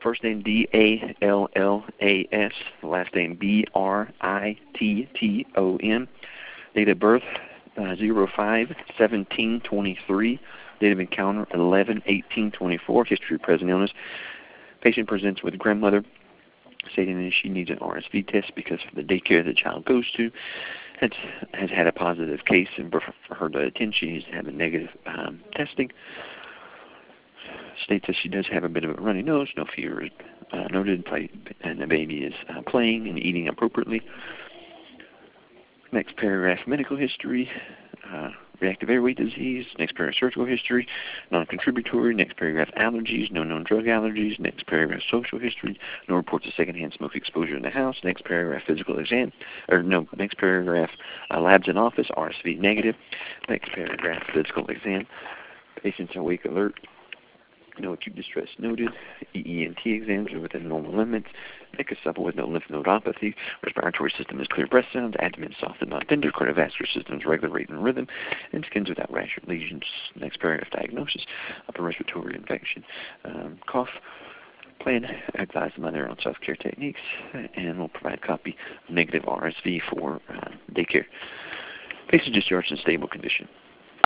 first name D-A-L-L-A-S, last name B-R-I-T-T-O-N. Date of birth 05/17/23. Date of encounter 11/18/24. History of present illness. Patient presents with grandmother stating that she needs an RSV test because the daycare the child goes to has had a positive case, and for her to attend she needs to have a negative testing. States that she does have a bit of a runny nose, no fever is noted, and the baby is playing and eating appropriately. Next paragraph, medical history, reactive airway disease. Next paragraph, surgical history, non-contributory. Next paragraph, allergies, no known drug allergies. Next paragraph, social history, no reports of secondhand smoke exposure in the house. Next paragraph, physical exam, next paragraph, labs in office, RSV negative. Next paragraph, physical exam, patients awake, alert. No acute distress noted. EENT exams are within normal limits. Neck is supple with no lymph nodopathy. Respiratory system is clear, breath sounds. Abdomen soft and not tender. Cardiovascular system is regular rate and rhythm. And skin's without rash or lesions. Next paragraph, diagnosis. Upper respiratory infection. Cough. Plan. Advise the mother on self-care techniques. And we'll provide a copy of negative RSV for daycare. Patient discharged in stable condition.